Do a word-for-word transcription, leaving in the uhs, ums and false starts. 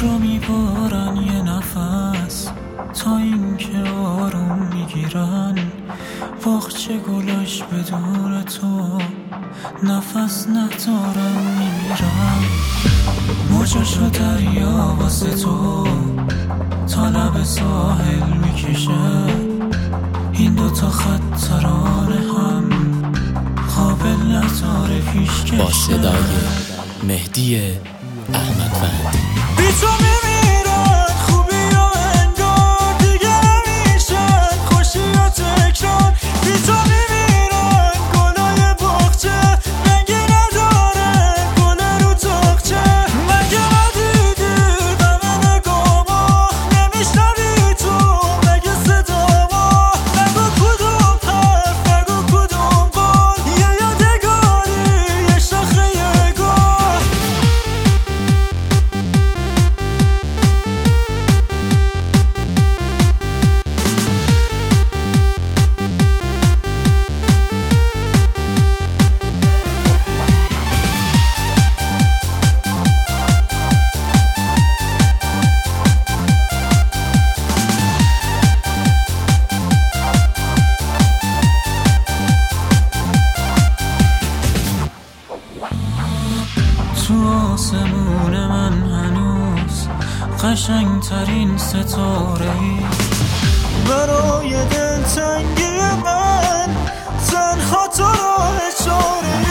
رو میبارن یه نفس تا این که آروم میگیرن. باغچه گلاش بدون تو نفس ندارم میمیرم. موجاشو دریا واسه تو تا لب ساحل میکشه. این دوتا خط ترانه هم قابل نداره پیش کشه. با صدای مهدی احمدوندی. بی تو میمیرن خوبی و انگار دیگه نمیشن خوشی و تکرار. بی تو میمیرن گلای باغچه رنگی نداره گل رو تاقچه. مگه ندیدی غم نگاما نمیشنوی تو مگه صداما. نگو کدوم حرف نگو کدوم قول یه یادگاری یه شاخه یه گل. تو آسمون من هنوز قشنگ ترین ستاره ای. برای دلتنگی من تنها تو راه چاره ای.